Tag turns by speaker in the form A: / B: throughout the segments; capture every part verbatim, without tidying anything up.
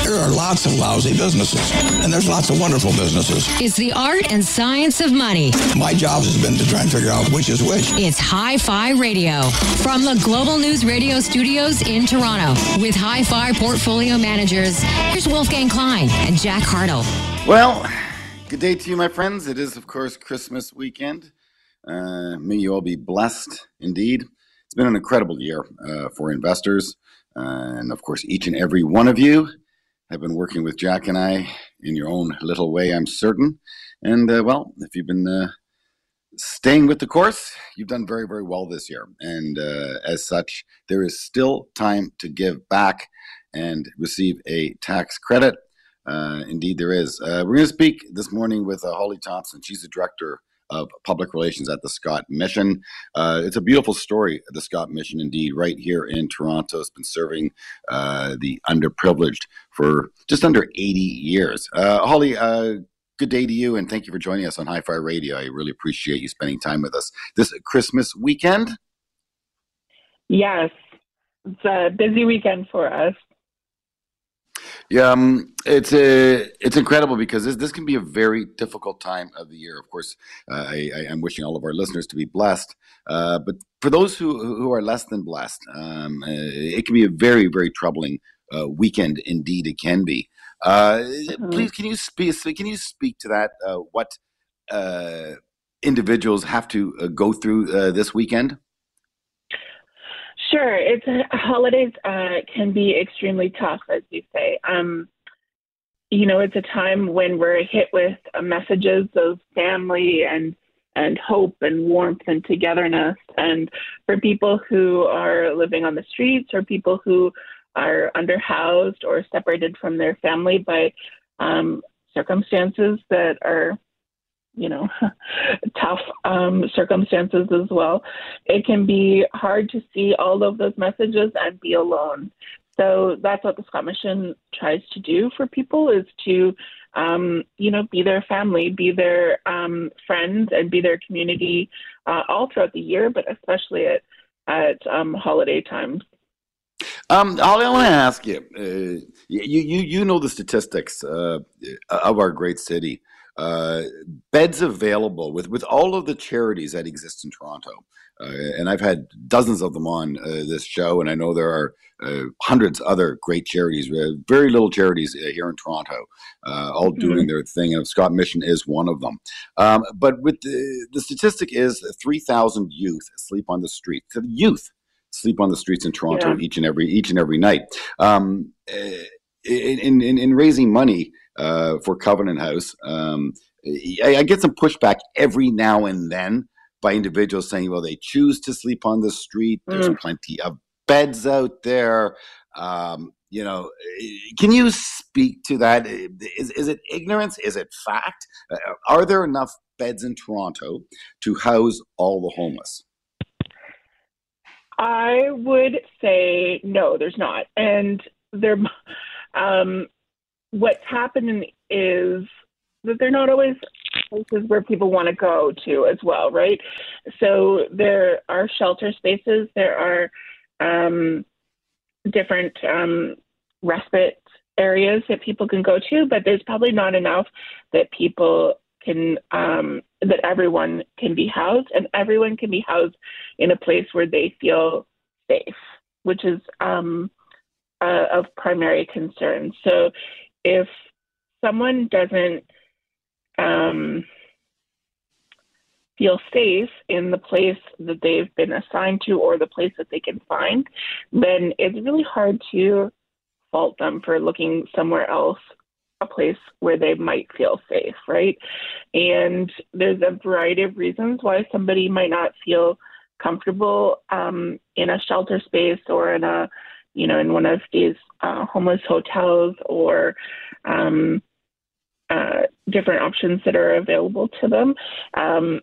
A: There are lots of lousy businesses, and there's lots of wonderful businesses.
B: It's the art and science of money.
A: My job has been to try and figure out which is which.
B: It's Hi-Fi Radio from the Global News Radio studios in Toronto. With Hi-Fi portfolio managers, here's Wolfgang Klein and Jack Hartle.
C: Well, good day to you, my friends. It is, of course, Christmas weekend. Uh, may you all be blessed indeed. It's been an incredible year uh, for investors. Uh, and, of course, each and every one of you have been working with Jack and I in your own little way, I'm certain. And, uh, well, if you've been uh, staying with the course, you've done very, very well this year. And uh, as such, there is still time to give back and receive a tax credit. Uh, indeed, there is. Uh, we're going to speak this morning with uh, Holly Thompson. She's the director of public relations at the Scott Mission. Uh, it's a beautiful story, the Scott Mission, indeed, right here in Toronto. It's been serving uh, the underprivileged for just under eighty years. Uh, Holly, uh, good day to you, and thank you for joining us on Hi-Fi Radio. I really appreciate you spending time with us this Christmas weekend.
D: Yes, it's a busy weekend for us.
C: Yeah, um, it's a, it's incredible because this, this can be a very difficult time of the year. Of course, uh, I, I am wishing all of our listeners to be blessed. Uh, but for those who, who are less than blessed, um, uh, it can be a very, very troubling uh, weekend. Indeed, it can be. Uh, mm-hmm. Please, can you speak? Can you speak to that? Uh, what uh, individuals have to uh, go through uh, this weekend?
D: Sure. It's holidays uh, can be extremely tough, as you say. Um, you know, it's a time when we're hit with uh, messages of family and and hope and warmth and togetherness. And for people who are living on the streets or people who are underhoused or separated from their family by um, circumstances that are, you know, tough um, circumstances as well, it can be hard to see all of those messages and be alone. So that's what the Scott Mission tries to do for people, is to, um, you know, be their family, be their um, friends, and be their community uh, all throughout the year, but especially at, at um, holiday times.
C: Um, Holly, I want to ask you, uh, you, you, you know the statistics uh, of our great city. Uh, beds available with, with all of the charities that exist in Toronto. Uh, and I've had dozens of them on uh, this show, and I know there are uh, hundreds of other great charities, uh, very little charities uh, here in Toronto, uh, all mm-hmm. doing their thing, and Scott Mission is one of them. Um, but with the, the statistic is three thousand youth sleep on the street. The youth sleep on the streets in Toronto yeah. each and every each and every night. Um, in, in, in raising money uh, for Covenant House, um, I, I get some pushback every now and then by individuals saying, well, they choose to sleep on the street. There's mm. plenty of beds out there. Um, you know, can you speak to that? Is, is it ignorance? Is it fact? Uh, are there enough beds in Toronto to house all the homeless?
D: I would say no, there's not. And there, um, what's happening is that they're not always places where people want to go to as well, right? So there are shelter spaces, there are um, different um, respite areas that people can go to, but there's probably not enough that people can, um, that everyone can be housed, and everyone can be housed in a place where they feel safe, which is um, uh, of primary concern. So if someone doesn't um, feel safe in the place that they've been assigned to or the place that they can find, then it's really hard to fault them for looking somewhere else, a place where they might feel safe, right? And there's a variety of reasons why somebody might not feel comfortable um, in a shelter space or in a, you know, in one of these uh, homeless hotels or um, uh, different options that are available to them. Um,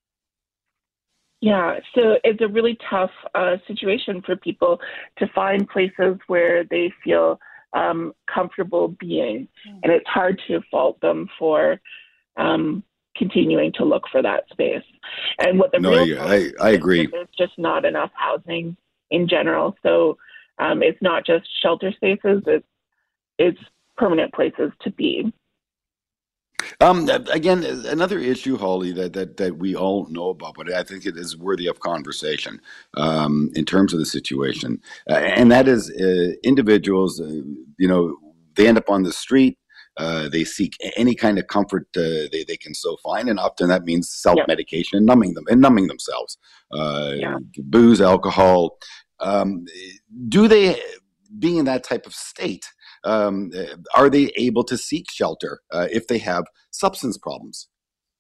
D: yeah, so it's a really tough uh, situation for people to find places where they feel um, comfortable being. Mm. And it's hard to fault them for um, continuing to look for that space. And what the
C: no,
D: real
C: I, I, I agree.
D: There's just not enough housing in general. So um, it's not just shelter spaces. It's, it's permanent places to be.
C: Um, again, another issue, Holly, that, that, that we all know about, but I think it is worthy of conversation um, in terms of the situation. Uh, and that is uh, individuals, uh, you know, they end up on the street. Uh, they seek any kind of comfort uh, they, they can so find. And often that means self-medication and numbing them and numbing themselves. Uh, yeah. Booze, alcohol. Um, do they, being in that type of state, Um, are they able to seek shelter uh, if they have substance problems?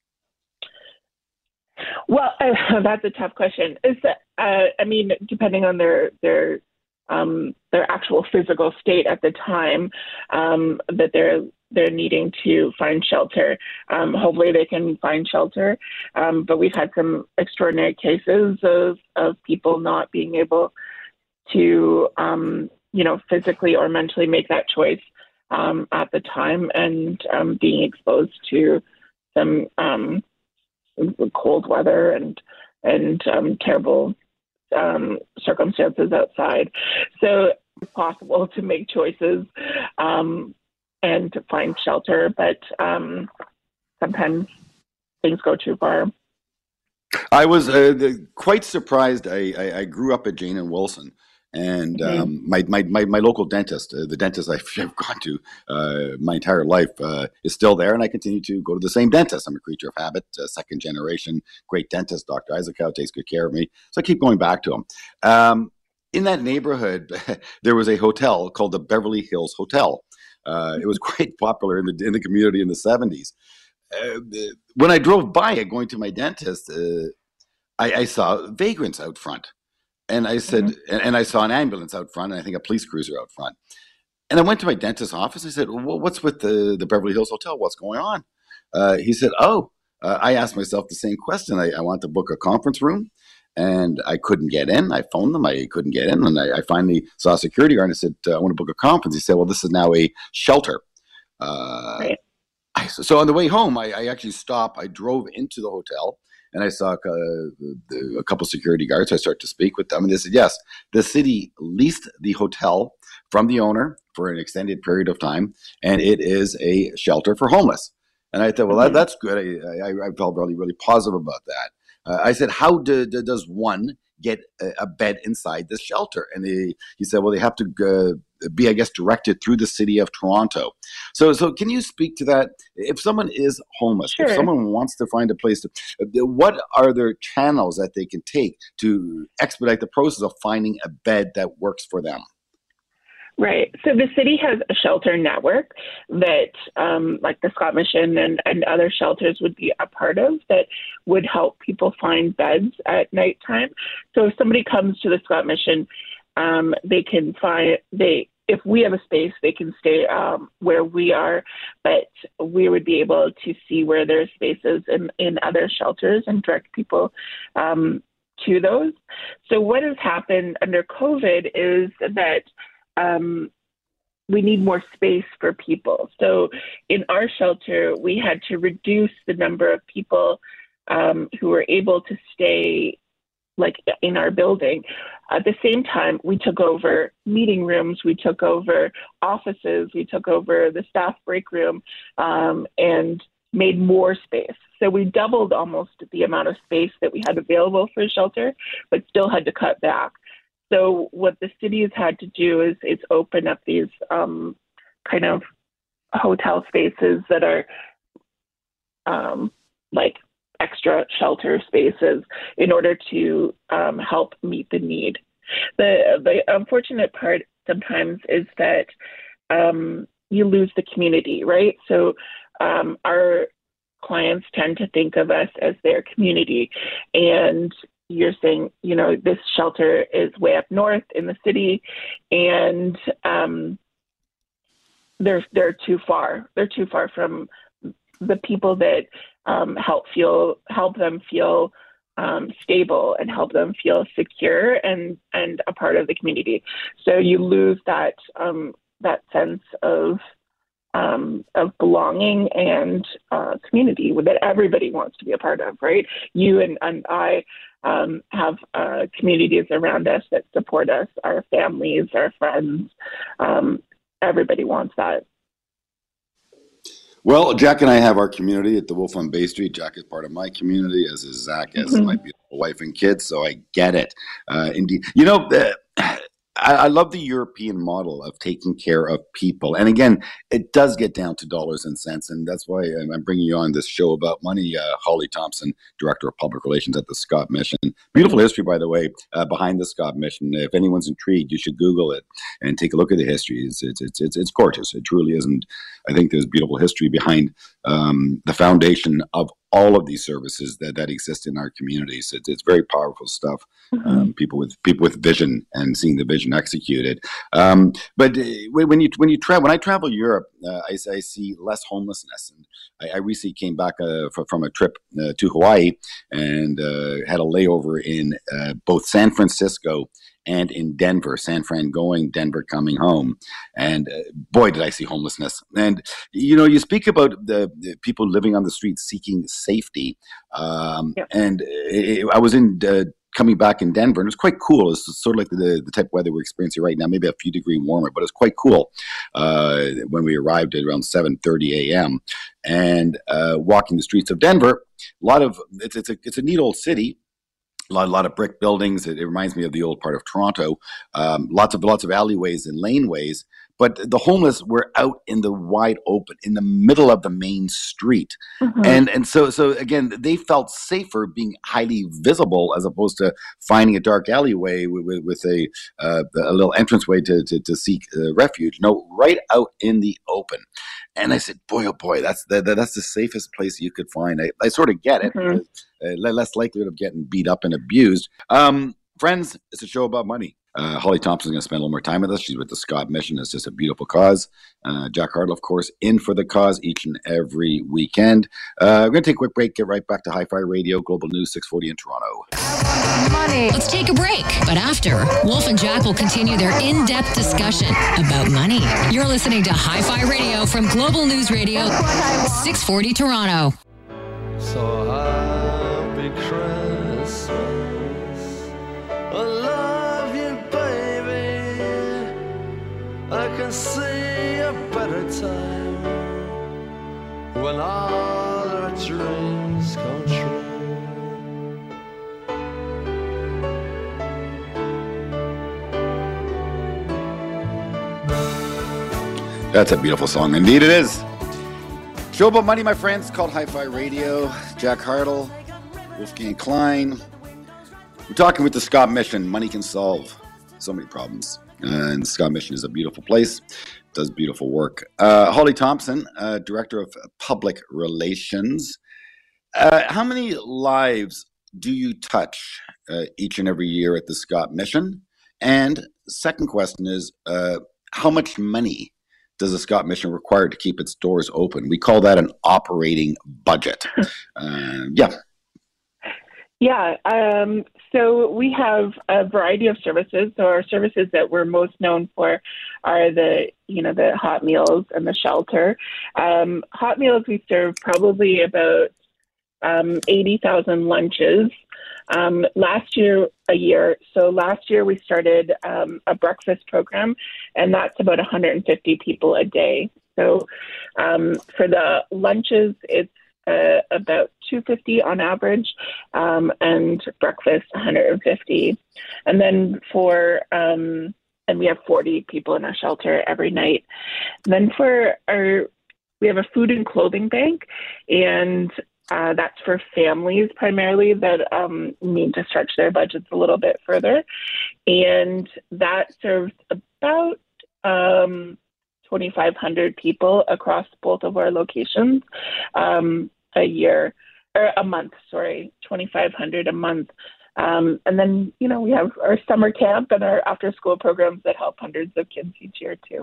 D: Well, uh, that's a tough question. Is that, uh, I mean, depending on their their um, their actual physical state at the time um, that they're they're needing to find shelter. Um, hopefully, they can find shelter. Um, but we've had some extraordinary cases of of people not being able to Um, you know, physically or mentally make that choice um, at the time, and um, being exposed to some um, cold weather and and um, terrible um, circumstances outside. So it's possible to make choices um, and to find shelter, but um, sometimes things go too far.
C: I was uh, quite surprised. I, I, I grew up at Jane and Wilson. And
D: mm-hmm.
C: um, my, my, my, my local dentist, uh, the dentist I've, I've gone to uh, my entire life, uh, is still there, and I continue to go to the same dentist. I'm a creature of habit, uh, second generation, great dentist, Doctor Isaacow, takes good care of me. So I keep going back to him. Um, in that neighborhood, there was a hotel called the Beverly Hills Hotel. Uh, it was quite popular in the in the community in the seventies. Uh, when I drove by it going to my dentist, uh, I, I saw vagrants out front. And I said, mm-hmm. and, and I saw an ambulance out front, and I think a police cruiser out front. And I went to my dentist's office. I said, well, what's with the, the Beverly Hills Hotel? What's going on? Uh, he said, oh, uh, I asked myself the same question. I, I want to book a conference room, and I couldn't get in. I phoned them. I couldn't get in. And I, I finally saw a security guard, and I said, uh, I want to book a conference. He said, well, this is now a shelter. Uh,
D: right.
C: I, so on the way home, I, I actually stopped. I drove into the hotel. And I saw uh, a couple of security guards. I started to speak with them, and they said, yes, the city leased the hotel from the owner for an extended period of time, and it is a shelter for homeless. And I thought, well, that, that's good. I, I, I felt really, really positive about that. Uh, I said, how do, do, does one get a, a bed inside this shelter? And they, he said, well, they have to uh, be, I guess, directed through the city of Toronto. So, so can you speak to that? If someone is homeless,
D: sure.
C: if someone wants to find a place to, what are their channels that they can take to expedite the process of finding a bed that works for them?
D: Right. So the city has a shelter network that, um, like the Scott Mission and, and other shelters would be a part of, that would help people find beds at nighttime. So if somebody comes to the Scott Mission, um, they can find, they, if we have a space, they can stay um, where we are, but we would be able to see where there are spaces in, in other shelters and direct people um, to those. So what has happened under COVID is that Um, we need more space for people. So in our shelter, we had to reduce the number of people um, who were able to stay like in our building. At the same time, we took over meeting rooms, we took over offices, we took over the staff break room um, and made more space. So we doubled almost the amount of space that we had available for a shelter, but still had to cut back. So what the city has had to do is, is open up these um, kind of hotel spaces that are um, like extra shelter spaces in order to um, help meet the need. The, the unfortunate part sometimes is that um, you lose the community, right? So um, our clients tend to think of us as their community, and you're saying, you know, this shelter is way up north in the city, and um, they're they're too far. They're too far from the people that um, help feel help them feel um, stable and help them feel secure and and a part of the community. So you lose that um, that sense of um, of belonging and uh, community that everybody wants to be a part of, right? You and, and I um, have uh, communities around us that support us, our families, our friends. Um, everybody wants that.
C: Well, Jack and I have our community at the Wolf on Bay Street. Jack is part of my community, as is Zach, as
D: Mhm.
C: my beautiful wife and kids. So I get it. Uh, indeed, you know, uh, I, I love the European model of taking care of people. And again, it does get down to dollars and cents, and that's why I'm I'm bringing you on this show about money. Uh, Holly Thompson, Director of Public Relations at the Scott Mission. Beautiful history, by the way, uh, behind the Scott Mission. If anyone's intrigued, you should Google it and take a look at the history. It's it's it's it's, it's gorgeous. It truly is, and I think there's beautiful history behind um, the foundation of all of these services that, that exist in our communities. It's, it's very powerful stuff.
D: Mhm.
C: Um, people with people with vision and seeing the vision executed. Um, but uh, when when you when you travel, when I travel Europe, uh, I, I see less homelessness. And I, I recently came back uh, from, from a trip uh, to Hawaii and uh, had a layover in uh, both San Francisco and in Denver. San Fran going, Denver coming home, and uh, boy, did I see homelessness. And you know, you speak about the, the people living on the streets seeking safety, um,
D: Yep.
C: and it, I was in. Uh, coming back in Denver, and it was quite cool. It's sort of like the, the type of weather we're experiencing right now, maybe a few degrees warmer, but it's quite cool uh, when we arrived at around seven thirty a.m. and uh, walking the streets of Denver. A lot of it's it's a it's a neat old city. A lot, a lot of brick buildings. It, it reminds me of the old part of Toronto. Um, lots of lots of alleyways and laneways. But the homeless were out in the wide open, in the middle of the main street,
D: Mhm.
C: and and so so again, they felt safer being highly visible as opposed to finding a dark alleyway with, with, with a uh, a little entranceway to to, to seek uh, refuge. No, right out in the open. And I said, boy, oh boy, that's the, that's the safest place you could find. I, I sort of get it.
D: Mhm.
C: Uh, less likelihood of getting beat up and abused. Um, friends, it's a show about money. Uh, Holly Thompson's going to spend a little more time with us. She's with the Scott Mission. It's just a beautiful cause. Uh, Jack Hartle, of course, in for the cause each and every weekend. Uh, we're going to take a quick break, get right back to Hi-Fi Radio, Global News six forty in Toronto.
B: Money. Let's take a break. But after, Wolf and Jack will continue their in-depth discussion about money. You're listening to Hi-Fi Radio from Global News Radio, six forty Toronto.
E: So happy Christmas. I love you, baby. I can see a better time when all our dreams come true.
C: That's a beautiful song. Indeed it is. Show about money, my friends, called Hi-Fi Radio. Jack Hartle, Wolfgang Klein. We're talking with the Scott Mission. Money can solve so many problems. Uh, and the Scott Mission is a beautiful place. Does beautiful work. Uh, Holly Thompson, uh, Director of Public Relations. Uh, how many lives do you touch uh, each and every year at the Scott Mission? And second question is, uh, how much money does the Scott Mission require to keep its doors open? We call that an operating budget. Uh, yeah.
D: Yeah, um, so we have a variety of services. So our services that we're most known for are the, you know, the hot meals and the shelter. Um, hot meals, we serve probably about um, eighty thousand lunches. Um, last year, a year. So last year we started um, a breakfast program, and that's about one hundred fifty people a day. So um, for the lunches, it's uh, about two hundred fifty on average, um, and breakfast one hundred fifty. And then for, um, and we have forty people in our shelter every night. And then for our, we have a food and clothing bank, and Uh, that's for families primarily that um, need to stretch their budgets a little bit further. And that serves about um, twenty-five hundred people across both of our locations um, a year, or a month, sorry, twenty-five hundred a month. Um, and then, you know, we have our summer camp and our after school programs that help hundreds of kids each year too.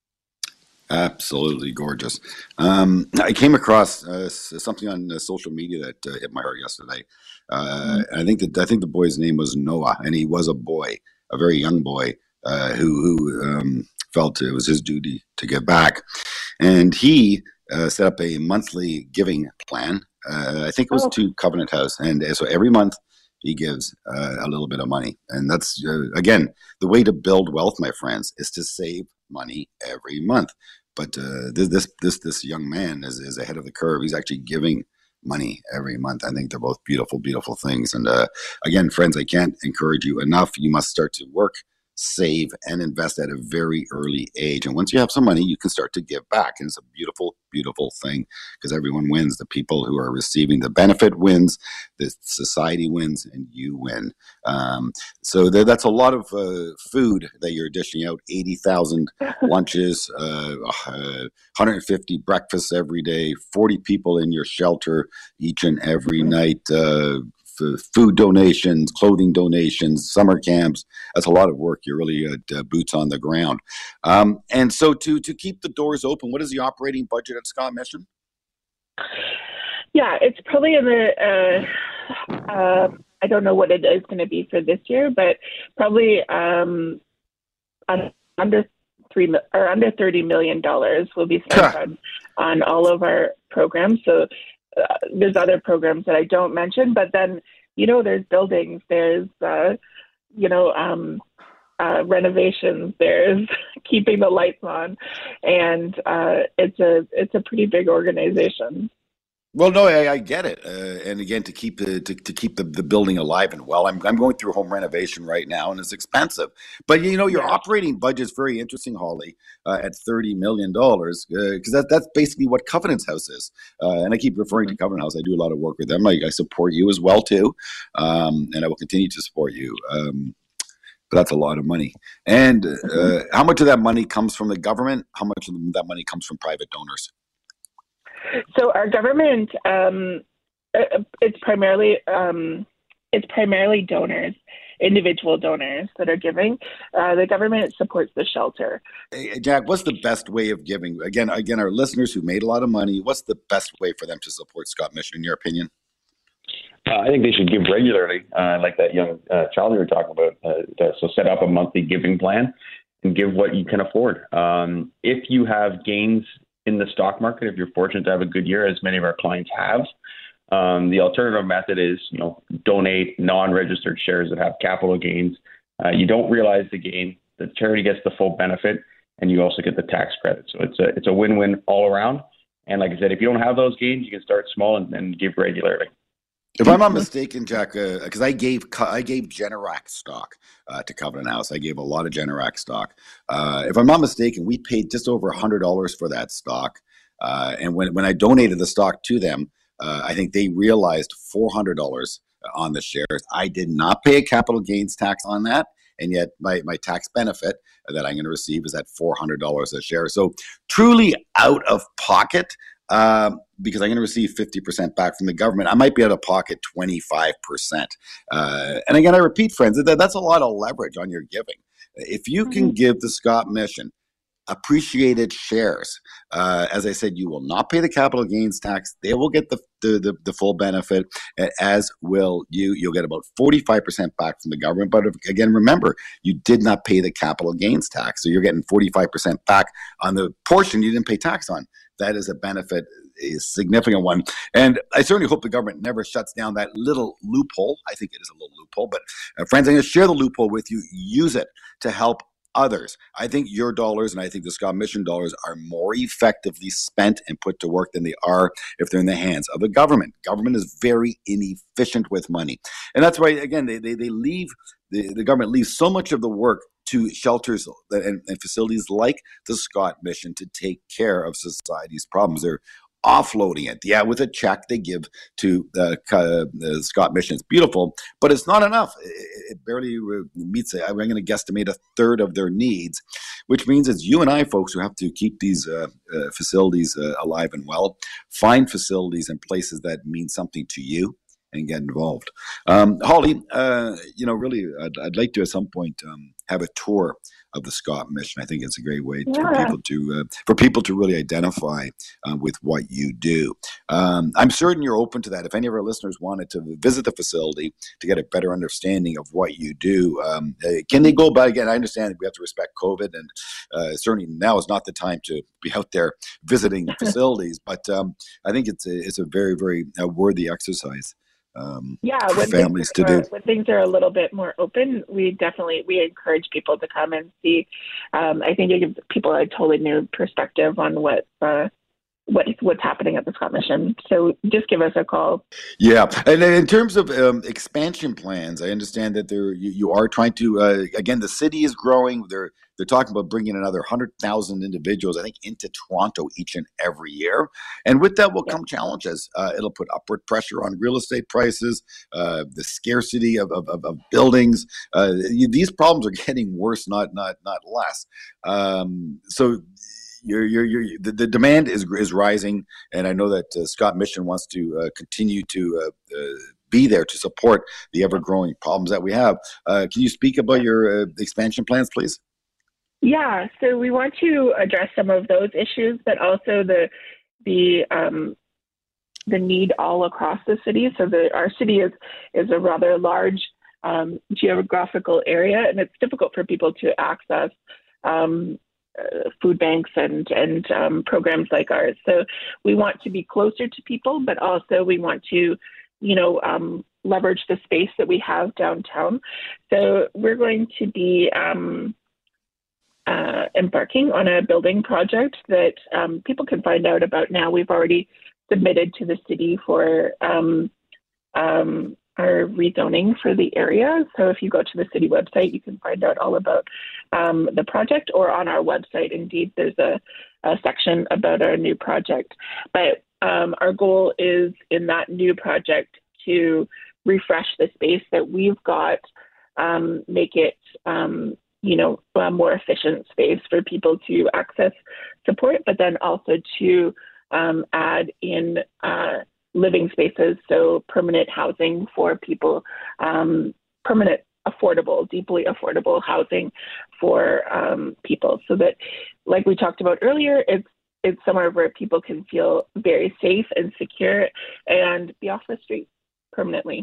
C: Absolutely gorgeous. Um, I came across uh, something on uh, social media that uh, hit my heart yesterday. Uh, I think that I think the boy's name was Noah, and he was a boy, a very young boy, uh, who, who um, felt it was his duty to give back, and he uh, set up a monthly giving plan. Uh, I think it was
D: Oh.
C: to Covenant House, and uh, so every month he gives uh, a little bit of money, and that's uh, again the way to build wealth, my friends, is to save money every month. But uh, this this this this young man is, is ahead of the curve. He's actually giving money every month. I think they're both beautiful, beautiful things. And uh, again, friends, I can't encourage you enough. You must start to work, save, and invest at a very early age. And once you have some money, you can start to give back. And it's a beautiful, beautiful thing because everyone wins. The people who are receiving the benefit wins, the society wins, and you win. Um, so there, that's a lot of uh, food that you're dishing out, eighty thousand lunches, uh, uh, one hundred fifty breakfasts every day, forty people in your shelter each and every night, uh, food donations, clothing donations, summer camps. That's a lot of work. You're really uh, boots on the ground. Um, and so to to keep the doors open, what is the operating budget at Scott Mission?
D: Yeah, it's probably in the, uh, uh, I don't know what it is going to be for this year, but probably um, under three or under thirty million dollars will be spent on, on all of our programs. So uh, there's other programs that I don't mention, but then, you know, there's buildings, there's, uh, you know, um, uh, renovations, there's keeping the lights on, and uh, it's a it's a pretty big organization.
C: Well, no, I, I get it, uh, and again, to keep the to, to keep the, the building alive and well, I'm I'm going through home renovation right now, and it's expensive. But you know, your yeah. operating budget is very interesting, Holly, uh, at thirty million dollars, because uh, that that's basically what Covenant's House is. Uh, and I keep referring mm-hmm. to Covenant House. I do a lot of work with them. I, I support you as well too, um, and I will continue to support you. Um, but that's a lot of money. And uh, mm-hmm. how much of that money comes from the government? How much of that money comes from private donors?
D: So our government, um, it's primarily um, it's primarily donors, individual donors that are giving. Uh, the government supports the shelter.
C: Hey, Jack, what's the best way of giving? Again, again, our listeners who made a lot of money, what's the best way for them to support Scott Mission, in your opinion?
F: Uh, I think they should give regularly, uh, like that young uh, child you were talking about. Uh, so set up a monthly giving plan and give what you can afford. Um, if you have gains in the stock market, if you're fortunate to have a good year, as many of our clients have, um, the alternative method is, you know, donate non-registered shares that have capital gains. Uh, you don't realize the gain. The charity gets the full benefit, and you also get the tax credit. So it's a it's a win-win all around. And like I said, if you don't have those gains, you can start small and, and give regularly.
C: If I'm not mistaken, Jack, because uh, I gave I gave Generac stock uh, to Covenant House. I gave a lot of Generac stock. Uh, if I'm not mistaken, we paid just over one hundred dollars for that stock. Uh, and when, when I donated the stock to them, uh, I think they realized four hundred dollars on the shares. I did not pay a capital gains tax on that. And yet my, my tax benefit that I'm going to receive is at four hundred dollars a share. So truly out of pocket. Um, because I'm going to receive fifty percent back from the government. I might be out of pocket twenty-five percent. Uh, and again, I repeat, friends, that, that's a lot of leverage on your giving. If you can mm-hmm. give the Scott Mission appreciated shares, uh, as I said, you will not pay the capital gains tax. They will get the, the, the, the full benefit, as will you. You'll get about forty-five percent back from the government. But if, again, remember, you did not pay the capital gains tax. So you're getting forty-five percent back on the portion you didn't pay tax on. That is a benefit, a significant one. And I certainly hope the government never shuts down that little loophole. I think it is a little loophole. But uh, friends, I'm going to share the loophole with you. Use it to help others. I think your dollars and I think the Scott Mission dollars are more effectively spent and put to work than they are if they're in the hands of the government. Government is very inefficient with money. And that's why, again, they they, they leave, the, the government leaves so much of the work to shelters and, and facilities like the Scott Mission to take care of society's problems. They're offloading it. Yeah, with a check they give to the, uh, the Scott Mission. It's beautiful, but it's not enough. It, it barely meets, I'm going to guesstimate, a third of their needs, which means it's you and I, folks, who have to keep these uh, uh, facilities uh, alive and well, find facilities and places that mean something to you, and get involved. Um, Holly, uh, you know, really, I'd, I'd like to at some point um, have a tour of the Scott Mission. I think it's a great way yeah. for people to uh, for people to really identify uh, with what you do. Um, I'm certain you're open to that. If any of our listeners wanted to visit the facility to get a better understanding of what you do, um, uh, can they go by? Again, I understand we have to respect COVID, and uh, certainly now is not the time to be out there visiting facilities. But um, I think it's a, it's a very, very uh, worthy exercise. um,
D: yeah,
C: for
D: when
C: families
D: things
C: to
D: are,
C: do.
D: when things are a little bit more open, we definitely we encourage people to come and see. Um, I think it gives people a totally new perspective on what uh, what what's happening at the Scott Mission. So just give us a call.
C: Yeah, and then in terms of um, expansion plans, I understand that there you, you are trying to. Uh, again, the city is growing. They're they're talking about bringing another hundred thousand individuals, I think, into Toronto each and every year. And with that will
D: Yeah.
C: come challenges. Uh, it'll put upward pressure on real estate prices, uh, the scarcity of of, of, of buildings. Uh, these problems are getting worse, not not not less. Um, so. You're, you're, you're, the, the demand is is rising, and I know that uh, Scott Mission wants to uh, continue to uh, uh, be there to support the ever-growing problems that we have. Uh, can you speak about your uh, expansion plans, please?
D: Yeah, so we want to address some of those issues, but also the the um, the need all across the city. So the our city is is a rather large um, geographical area, and it's difficult for people to access Um, Uh, food banks and and um, programs like ours. So we want to be closer to people, but also we want to, you know, um, leverage the space that we have downtown. So we're going to be um, uh, embarking on a building project that um, people can find out about now. We've already submitted to the city for um, um, our rezoning for the area. So if you go to the city website, you can find out all about um, the project, or on our website, indeed, there's a, a section about our new project. But um, our goal is in that new project to refresh the space that we've got, um, make it, um, you know, a more efficient space for people to access support, but then also to um, add in uh, living spaces, so permanent housing for people, um, permanent, affordable, deeply affordable housing for um, people, so that, like we talked about earlier, it's it's somewhere where people can feel very safe and secure and be off the street permanently.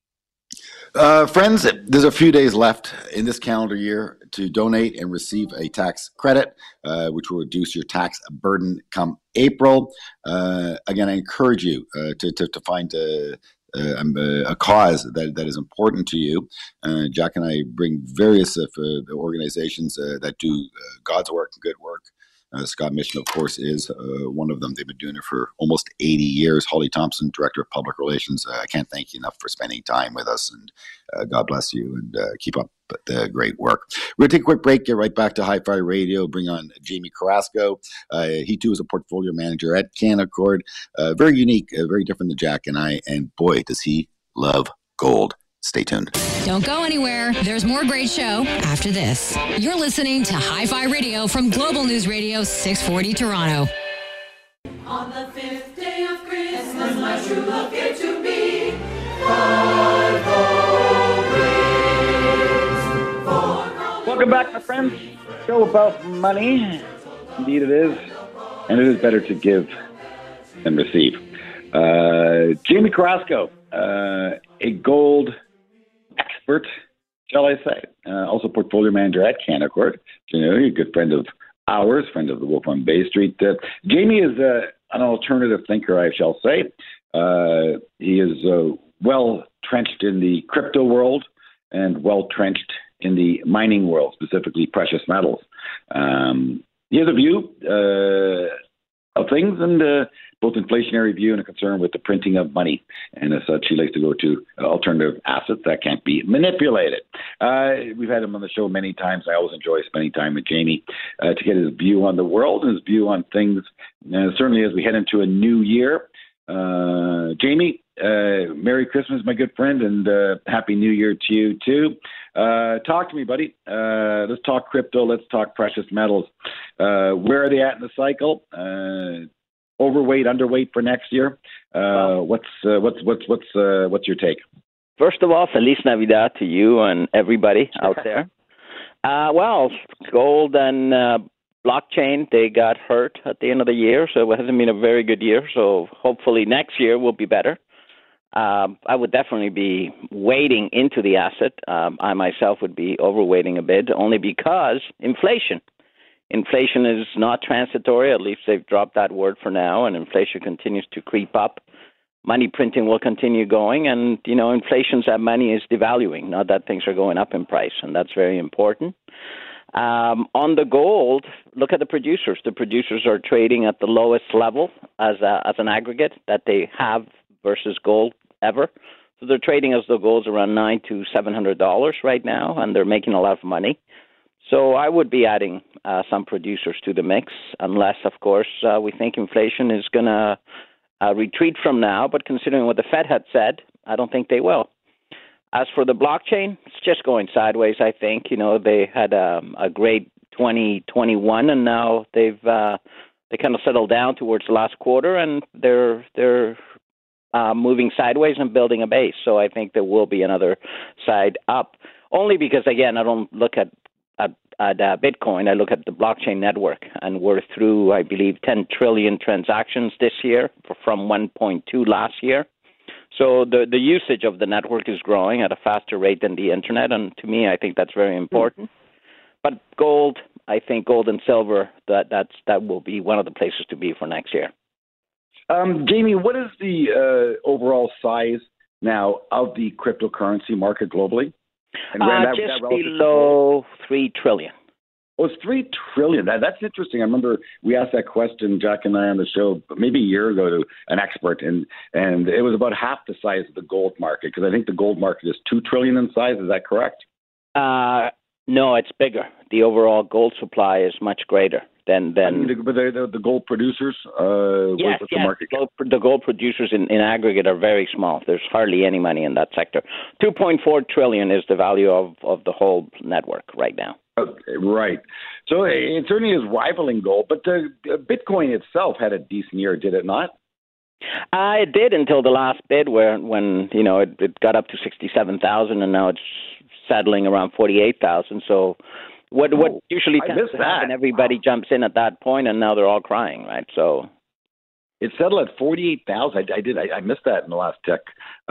C: Uh, friends, there's a few days left in this calendar year to donate and receive a tax credit, uh, which will reduce your tax burden come April. Uh, again, I encourage you uh, to, to, to find a, a, a cause that, that is important to you. Uh, Jack and I bring various uh, organizations uh, that do uh, God's work and good work. Uh, Scott Mission, of course, is uh, one of them. They've been doing it for almost eighty years. Holly Thompson, Director of Public Relations, uh, I can't thank you enough for spending time with us, and uh, God bless you, and uh, keep up the great work. We're going to take a quick break, get right back to Hi-Fi Radio, bring on Jamie Carrasco. Uh, he, too, is a portfolio manager at Canaccord. Uh, very unique, uh, very different than Jack and I, and boy, does he love gold. Stay tuned.
B: Don't go anywhere. There's more great show after this. You're listening to Hi-Fi Radio from Global News Radio six forty Toronto.
G: On the fifth day of Christmas, my true love gave to me
F: Welcome back, my friends. Show about money. Indeed it is. And it is better to give than receive. Uh, Jamie Carrasco, uh, a gold expert, shall I say. Uh, also portfolio manager at Canaccord. You know, you're a good friend of ours, friend of the Wolf on Bay Street. Uh, Jamie is uh, an alternative thinker, I shall say. Uh, he is uh, well trenched in the crypto world and well trenched in the mining world, specifically precious metals. Um, he has a view uh, of things, and uh, both inflationary view and a concern with the printing of money. And as such, he likes to go to alternative assets that can't be manipulated. Uh, we've had him on the show many times. I always enjoy spending time with Jamie uh, to get his view on the world and his view on things, uh, certainly as we head into a new year. Uh, Jamie, uh, Merry Christmas, my good friend, and uh, Happy New Year to you, too. Uh, talk to me, buddy. Uh, let's talk crypto. Let's talk precious metals. Uh, where are they at in the cycle? Uh, overweight, underweight for next year? Uh, what's uh, what's what's what's uh, what's your take?
H: First of all, Feliz Navidad to you and everybody out there. Uh, well, gold and uh, blockchain, they got hurt at the end of the year, so it hasn't been a very good year. So hopefully next year will be better. Um, I would definitely be wading into the asset. Um, I myself would be overweighting a bit, only because inflation. Inflation is not transitory. At least they've dropped that word for now, and inflation continues to creep up. money printing will continue going, and, you know, inflation's that money is devaluing, not that things are going up in price, and that's very important. Um, on the gold, look at the producers. The producers are trading at the lowest level as a, as an aggregate that they have versus gold ever. So they're trading as though gold's around nine to seven hundred dollars right now, and they're making a lot of money. So I would be adding uh, some producers to the mix, unless, of course, uh, we think inflation is going to uh, retreat from now. But considering what the Fed had said, I don't think they will. As for the blockchain, it's just going sideways, I think. You know, they had um, a great twenty twenty-one, and now they've uh, they kind of settled down towards the last quarter, and they're they're uh, moving sideways and building a base. So I think there will be another side up, only because, again, I don't look at at, at uh, Bitcoin. I look at the blockchain network, and we're through, I believe, ten trillion transactions this year from one point two last year. So the, the usage of the network is growing at a faster rate than the internet, and to me, I think that's very important. Mm-hmm. But gold, I think gold and silver, that that's that will be one of the places to be for next year.
C: Um, Jamie, what is the uh, overall size now of the cryptocurrency market globally?
H: And uh, that, just that below three trillion.
C: Oh, it's three trillion. That, that's interesting. I remember we asked that question, Jack and I, on the show maybe a year ago to an expert, and and it was about half the size of the gold market, because I think the gold market is two trillion in size. Is that correct?
H: Uh, no, it's bigger. The overall gold supply is much greater than than.
C: I mean, but the, the, the gold producers. Uh,
H: yes,
C: what's
H: yes.
C: The market?
H: Gold, the gold producers in, in aggregate are very small. There's hardly any money in that sector. Two point four trillion is the value of, of the whole network right now.
C: Okay, right. So it certainly is rivaling gold, but the Bitcoin itself had a decent year, did it not?
H: Uh, it did until the last bid, where when you know it, it got up to sixty-seven thousand, and now it's settling around forty-eight thousand. So what oh, what usually tends to happen, everybody wow. jumps in at that point, and now they're all crying, right? So
C: it settled at forty-eight thousand. I, I did. I, I missed that in the last tick.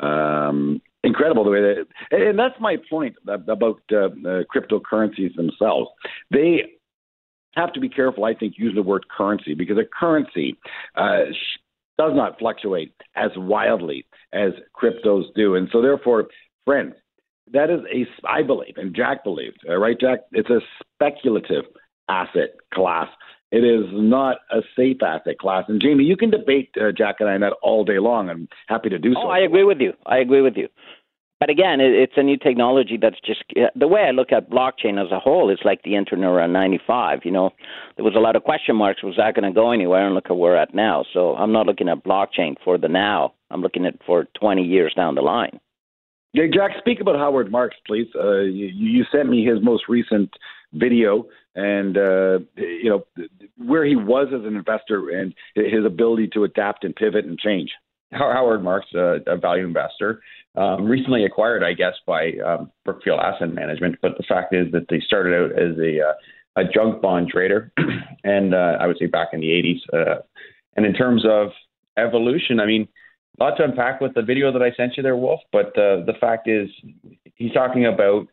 C: Um, Incredible the way that, and that's my point about uh, uh, cryptocurrencies themselves. They have to be careful, I think, using the word currency, because a currency uh, does not fluctuate as wildly as cryptos do. And so therefore, friends, that is a, I believe, and Jack believes, uh, right, Jack? It's a speculative asset class. It is not a safe asset class. And Jamie, you can debate uh, Jack and I on that all day long. I'm happy to do so.
H: Oh, I agree with you. I agree with you. But again, it, it's a new technology that's just, the way I look at blockchain as a whole is like the internet around ninety-five. You know, there was a lot of question marks. Was that going to go anywhere? And look at where we're at now. So I'm not looking at blockchain for the now. I'm looking at for twenty years down the line.
C: Yeah, Jack, speak about Howard Marks, please. Uh, you, you sent me his most recent video, and uh, you know where he was as an investor and his ability to adapt and pivot and change.
F: Howard Marks, uh, a value investor, um, recently acquired, I guess, by um, Brookfield Asset Management. But the fact is that they started out as a uh, a junk bond trader, and uh, I would say back in the eighties. Uh, and in terms of evolution, I mean, a lot to unpack with the video that I sent you there, Wolf. But uh, the fact is, he's talking about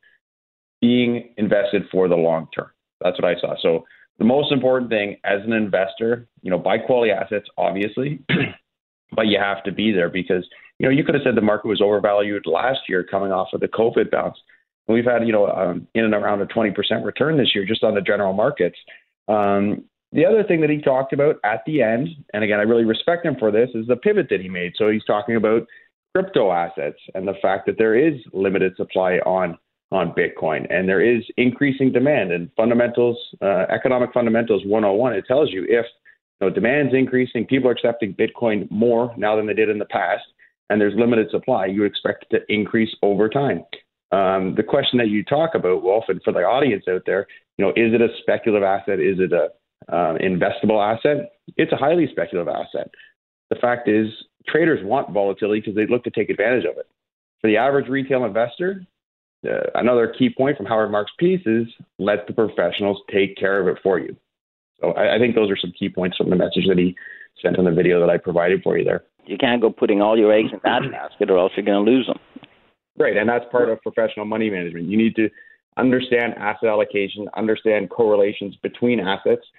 F: being invested for the long term. That's what I saw. So the most important thing as an investor, you know, buy quality assets, obviously, but you have to be there because, you know, you could have said the market was overvalued last year coming off of the COVID bounce. And we've had, you know, um, in and around a twenty percent return this year just on the general markets. Um, the other thing that he talked about at the end, and again, I really respect him for this, is the pivot that he made. So he's talking about crypto assets and the fact that there is limited supply on on Bitcoin, and there is increasing demand. And fundamentals, uh, economic fundamentals one oh one, it tells you if you know, demand's increasing, people are accepting Bitcoin more now than they did in the past, and there's limited supply, you expect it to increase over time. Um, the question that you talk about, Wolf, and for the audience out there, you know, is it a speculative asset? Is it a uh, investable asset? It's a highly speculative asset. The fact is, traders want volatility because they look to take advantage of it. For the average retail investor, Uh, another key point from Howard Marks' piece is let the professionals take care of it for you. So I, I think those are some key points from the message that he sent in the video that I provided for you there.
H: You can't go putting all your eggs in that basket or else you're going to lose them.
F: Right, and that's part of professional money management. You need to understand asset allocation, understand correlations between assets,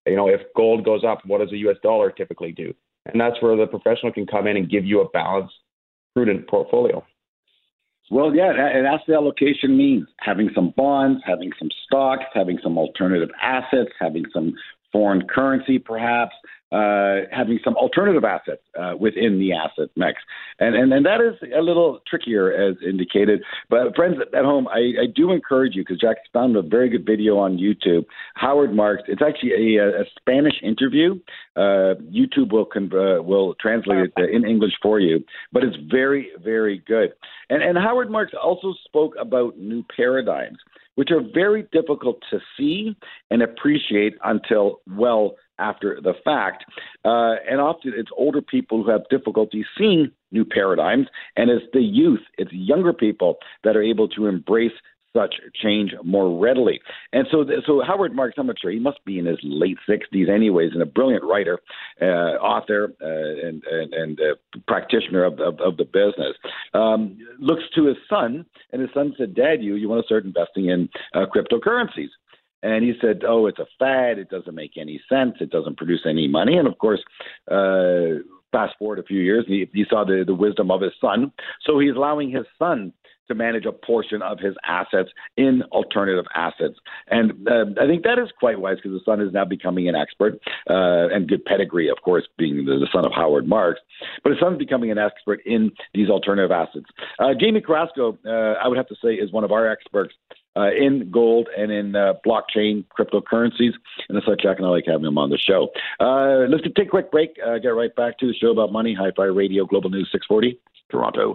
F: You know, if gold goes up, what does a U S dollar typically do? And that's where the professional can come in and give you a balanced, prudent portfolio.
C: Well, yeah, and asset allocation means having some bonds, having some stocks, having some alternative assets, having some foreign currency, perhaps, uh, having some alternative assets uh, within the asset mix. And, and and that is a little trickier, as indicated. But friends at home, I, I do encourage you, because Jack found a very good video on YouTube. Howard Marks, it's actually a, a Spanish interview. Uh, YouTube will con- uh, will translate it in English for you, but it's very, very good. And, and Howard Marks also spoke about new paradigms, which are very difficult to see and appreciate until well after the fact. Uh, and often it's older people who have difficulty seeing new paradigms, and it's the youth, it's younger people that are able to embrace such change more readily. And so so Howard Marks, I'm not sure, he must be in his late sixties anyways, and a brilliant writer, uh, author, uh, and, and, and uh, practitioner of, of, of the business, um, looks to his son, and his son said, Dad, you, you want to start investing in uh, cryptocurrencies. And he said, oh, it's a fad. It doesn't make any sense. It doesn't produce any money. And, of course, uh, fast forward a few years, he, he saw the, the wisdom of his son. So he's allowing his son to manage a portion of his assets in alternative assets. And uh, I think that is quite wise, because the son is now becoming an expert, uh, and good pedigree, of course, being the, the son of Howard Marks. But his son's becoming an expert in these alternative assets. Uh, Jamie Carrasco, uh, I would have to say, is one of our experts Uh, in gold and in uh, blockchain cryptocurrencies. And that's why Jack and I like having him on the show. Uh, let's take a quick break. Uh, get right back to the show about money. Hi-Fi Radio, Global News six forty, Toronto.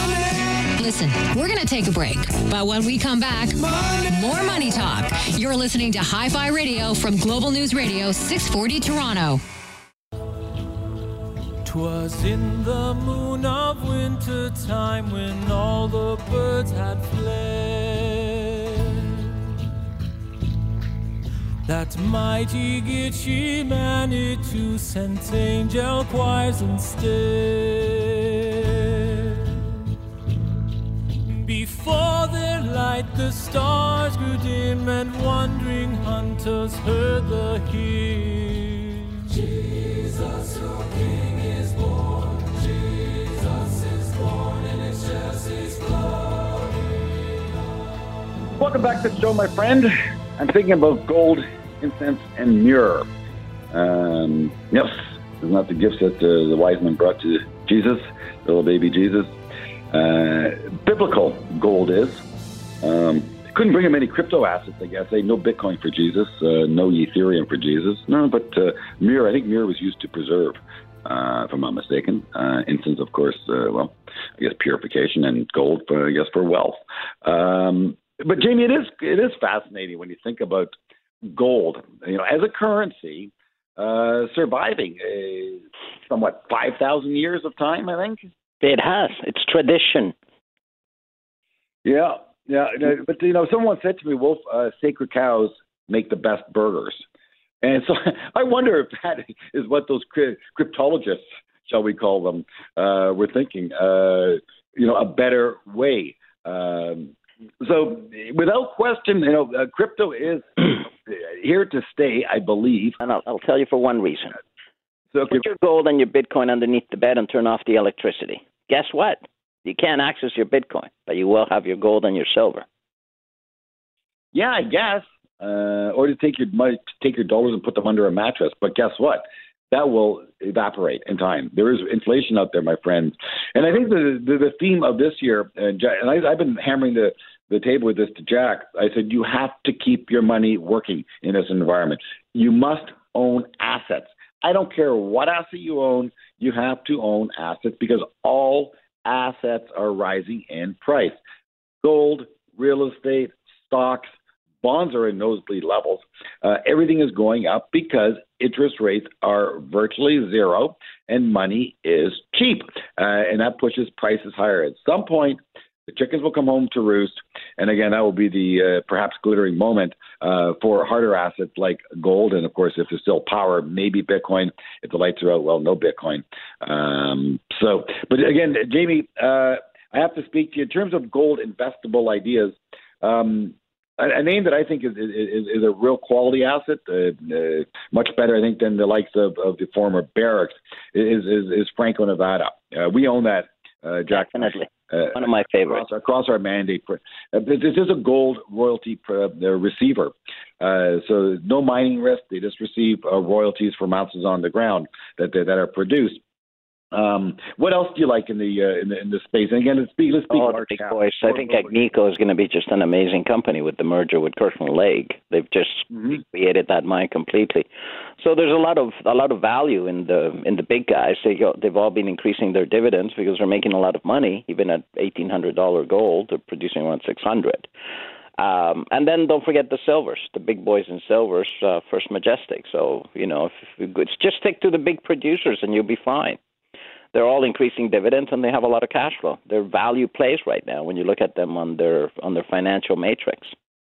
B: Listen, we're going to take a break. But when we come back, more money talk. You're listening to Hi-Fi Radio from Global News Radio six forty Toronto.
I: 'Twas in the moon of winter time when all the birds had fled, that mighty Gitche Manitou sent angel choirs instead. Before their light the stars grew dim, and wandering hunters heard the hymn. Jesus, your King is born. Jesus is born, and it's just his glory.
C: Welcome back to the show, my friend. I'm thinking about gold, incense, and myrrh. Um, yes, it's not the gifts that uh, the wise men brought to Jesus, little baby Jesus. Uh, biblical gold is. Um, couldn't bring him any crypto assets, I guess. They no Bitcoin for Jesus, uh, no Ethereum for Jesus. No, but uh, myrrh, I think myrrh was used to preserve, uh, if I'm not mistaken. Uh, incense, of course, uh, well, I guess purification, and gold, for, I guess, for wealth. Um, But Jamie, it is it is fascinating when you think about gold, you know, as a currency, uh, surviving a somewhat five thousand years of time, I think.
H: It has. It's tradition.
C: Yeah, yeah. But you know, someone said to me, "Wolf, uh, sacred cows make the best burgers," and so I wonder if that is what those cryptologists, shall we call them, uh, were thinking. Uh, you know, a better way. Um, So, without question, you know, uh, crypto is here to stay, I believe.
H: And I'll, I'll tell you for one reason.
C: So,
H: Put your gold and your Bitcoin underneath the bed and turn off the electricity. Guess what? You can't access your Bitcoin, but you will have your gold and your silver.
C: Yeah, I guess. Uh, or to take your money, take your dollars and put them under a mattress. But guess what? That will evaporate in time. There is inflation out there, my friends. And I think the the, the theme of this year, and, Jack, and I, I've been hammering the, the table with this to Jack, I said you have to keep your money working in this environment. You must own assets. I don't care what asset you own, you have to own assets, because all assets are rising in price. Gold, real estate, stocks, bonds are in nosebleed levels. Uh, everything is going up because interest rates are virtually zero and money is cheap. Uh, and that pushes prices higher. At some point, the chickens will come home to roost. And again, that will be the uh, perhaps glittering moment uh, for harder assets like gold. And of course, if there's still power, maybe Bitcoin. If the lights are out, well, no Bitcoin. Um, so, but again, Jamie, uh, I have to speak to you in terms of gold investable ideas. Um, a, a name that I think is is, is a real quality asset, uh, uh, much better, I think, than the likes of, of the former Barracks, is is, is Franco Nevada. Uh, we own that, uh, Jack.
H: Definitely.
C: Uh,
H: One of my favorites.
C: Across, across our mandate. For, uh, this is a gold royalty uh, receiver. Uh, so no mining risk. They just receive uh, royalties from ounces on the ground that that are produced. Um, what else do you like in the uh, in the in the space? And again, let's speak. Let's speak
H: oh, the big boys. I think Agnico is going to be just an amazing company with the merger with Kirkland Lake. They've just mm-hmm. created that mine completely. So there's a lot of a lot of value in the in the big guys. They go, they've all been increasing their dividends because they're making a lot of money, even at eighteen hundred dollar gold. They're producing around six hundred. Um, and then don't forget the silvers, the big boys in silvers, uh, First Majestic. So you know, if, if it's just stick to the big producers and you'll be fine. They're all increasing dividends, and they have a lot of cash flow. They're value plays right now when you look at them on their on their financial matrix.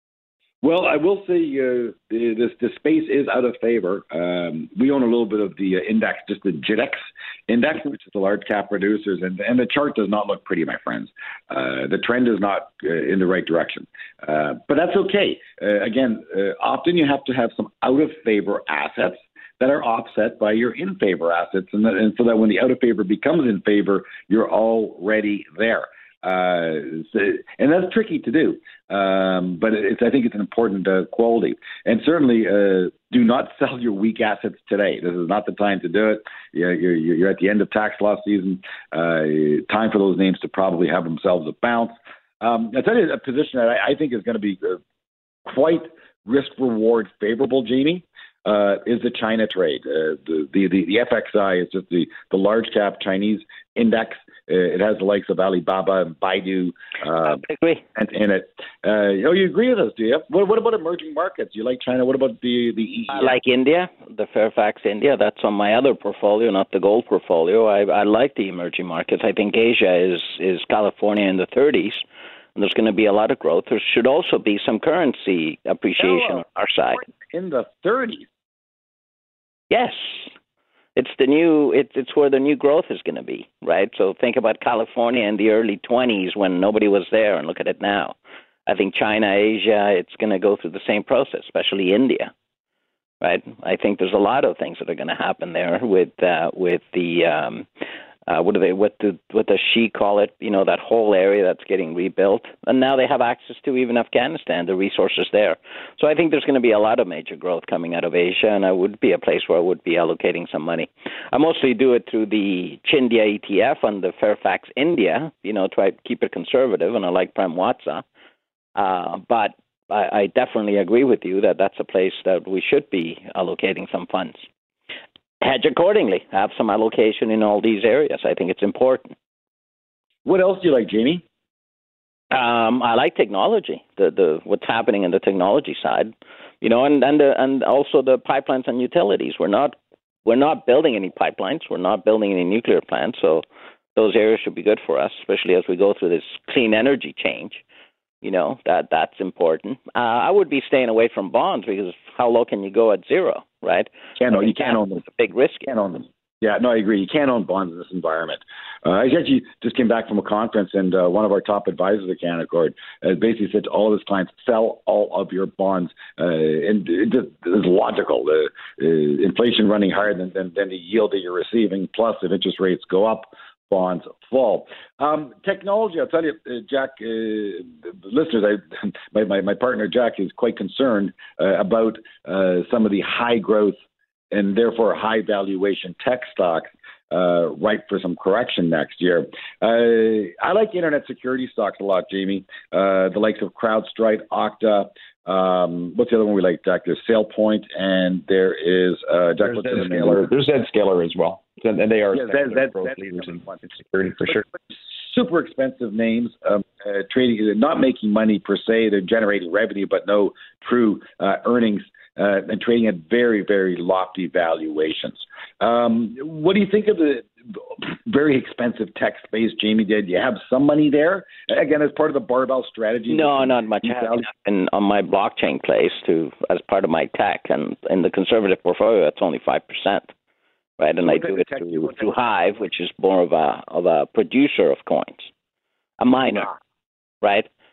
C: Well, I will say uh, this the space is out of favor. Um, we own a little bit of the uh, index, just the G I D X index, which is the large cap producers, and and the chart does not look pretty, my friends. Uh, the trend is not uh, in the right direction, uh, but that's okay. Uh, again, uh, often you have to have some out of favor assets that are offset by your in favor assets, and, that, and so that when the out of favor becomes in favor, you're already there. Uh, so, and that's tricky to do, um, but it's, I think it's an important uh, quality. And certainly, uh, do not sell your weak assets today. This is not the time to do it. You're, you're, you're at the end of tax loss season. Uh, time for those names to probably have themselves a bounce. Um, I tell you, a position that I, I think is going to be uh, quite risk reward favorable, Jamie. Uh, is the China trade. Uh, the, the, the, the F X I is just the, the large cap Chinese index. Uh, it has the likes of Alibaba and Baidu uh,
H: I agree.
C: And, in it. Uh, oh, you agree with us, do you? What, what about emerging markets? You like China? What about the, the E E?
H: I like India, the Fairfax India. That's on my other portfolio, not the gold portfolio. I, I like the emerging markets. I think Asia is, is California in the thirties. And there's going to be a lot of growth. There should also be some currency appreciation
C: no,
H: on our side.
C: In the thirties?
H: Yes, it's the new. It, it's where the new growth is going to be, right? So think about California in the early twenties when nobody was there, and look at it now. I think China, Asia, it's going to go through the same process, especially India, right? I think there's a lot of things that are going to happen there with uh, with the um, uh, what do they what the what does she call it? You know, that whole area that's getting rebuilt, and now they have access to even Afghanistan, the resources there. So I think there's going to be a lot of major growth coming out of Asia, and I would be a place where I would be allocating some money. I mostly do it through the Chindia E T F on the Fairfax India, you know, try to keep it conservative, and I like Prem Watsa. Uh, but I, I definitely agree with you that that's a place that we should be allocating some funds. Hedge accordingly. Have some allocation in all these areas. I think it's important.
C: What else do you like, Jamie?
H: Um, I like technology. The the what's happening in the technology side, you know, and and the, and also the pipelines and utilities. We're not we're not building any pipelines. We're not building any nuclear plants. So those areas should be good for us, especially as we go through this clean energy change. You know, that that's important. Uh, I would be staying away from bonds because how low can you go at zero, right?
C: Can't own, you can't own them.
H: It's a big risk.
C: You can't own them. Yeah, no, I agree. You can't own bonds in this environment. Uh, I actually just came back from a conference, and uh, one of our top advisors at Canaccord uh, basically said to all of his clients, sell all of your bonds. Uh, and it just is logical. Uh, uh, inflation running higher than, than, than the yield that you're receiving, plus if interest rates go up, bonds fall. Um, technology, I'll tell you, uh, Jack, uh, listeners, I, my, my, my partner Jack is quite concerned uh, about uh, some of the high growth and therefore high valuation tech stocks uh, ripe for some correction next year. Uh, I like internet security stocks a lot, Jamie. Uh, the likes of CrowdStrike, Okta. Um, what's the other one we like, Jack? There's SailPoint, and there is uh, Jack.
F: There's Zscaler. There's Zscaler as well, and they are
C: yeah, that, that,
F: growth
C: that,
F: leaders in, in security for
C: but,
F: sure.
C: But super expensive names, um, uh, trading, not making money per se. They're generating revenue, but no true uh, earnings. Uh, and trading at very, very lofty valuations. Um, what do you think of the very expensive tech space, Jamie? Did you have some money there? Again, as part of the barbell strategy?
H: No, not much. I have been on my blockchain place to as part of my tech, and in the conservative portfolio, that's only five percent, right? And I do it through, through Hive, which is more of a of a producer of coins, a miner, right?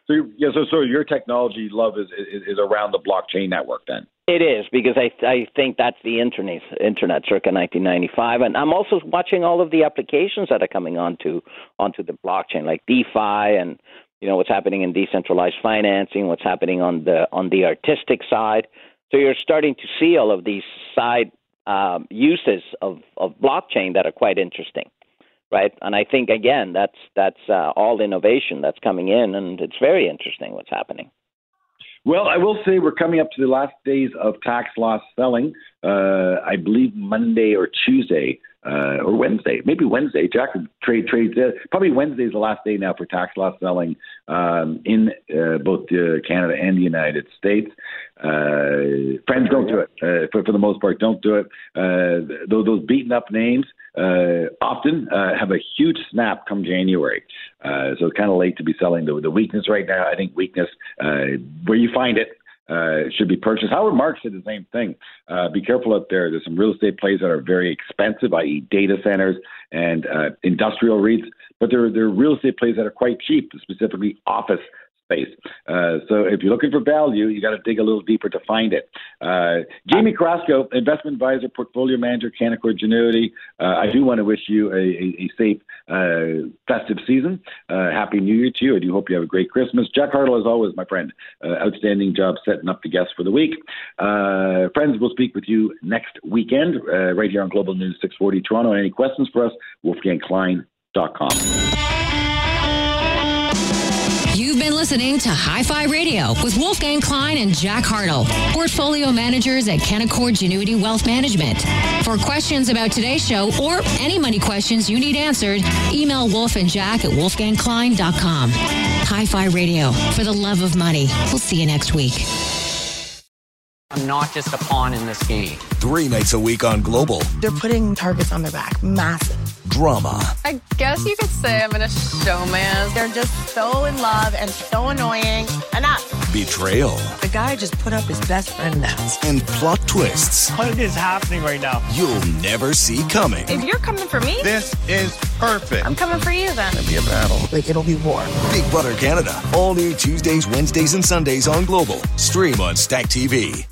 C: So, yeah, so, so your technology love is, is is around the blockchain network then?
H: It is, because I I think that's the internet, internet circa nineteen ninety-five. And I'm also watching all of the applications that are coming onto onto the blockchain, like DeFi and, you know, what's happening in decentralized financing, what's happening on the on the artistic side. So you're starting to see all of these side um, uses of, of blockchain that are quite interesting, right? And I think, again, that's that's uh, all innovation that's coming in, and it's very interesting what's happening.
C: Well, I will say we're coming up to the last days of tax loss selling. Uh, I believe Monday or Tuesday uh, or Wednesday, maybe Wednesday. Jack trade trades uh, probably Wednesday is the last day now for tax loss selling um, in uh, both uh, Canada and the United States. Uh, friends, don't do it. Uh, for, for the most part, don't do it. Uh, those, those beaten up names uh, often uh, have a huge snap come January. Uh, so it's kind of late to be selling the, the weakness right now. I think weakness, uh, where you find it, uh, should be purchased. Howard Marks said the same thing. Uh, be careful out there. There's some real estate plays that are very expensive, that is data centers and uh, industrial REITs, but there, there are real estate plays that are quite cheap, specifically office space. Uh, so if you're looking for value, you got to dig a little deeper to find it. Uh, Jamie Carrasco, investment advisor, portfolio manager, Canaccord Genuity. Uh, I do want to wish you a, a, a safe uh, festive season. Uh, Happy New Year to you. I do hope you have a great Christmas. Jack Hartle, as always, my friend. Uh, outstanding job setting up the guests for the week. Uh, friends, we'll speak with you next weekend uh, right here on Global News six forty Toronto. Any questions for us? wolfgang klein dot com.
B: You've been listening to Hi-Fi Radio with Wolfgang Klein and Jack Hartle, portfolio managers at Canaccord Genuity Wealth Management. For questions about today's show or any money questions you need answered, email Wolf and Jack at wolfgang klein dot com. Hi-Fi Radio, for the love of money. We'll see you next week.
J: I'm not just a pawn in this game.
K: Three nights a week on Global.
L: They're putting targets on their back. Massive.
K: Drama.
M: I guess you could say I'm in a showman.
L: They're just so in love and so annoying. Enough.
K: Betrayal.
L: The guy just put up his best friend now.
K: And plot twists.
N: What is happening right now?
K: You'll never see coming.
M: If you're coming for me,
N: this is perfect.
M: I'm coming for you then.
N: It'll be a battle.
L: Like, it'll be war.
K: Big Brother Canada. All new Tuesdays, Wednesdays, and Sundays on Global. Stream on Stack T V.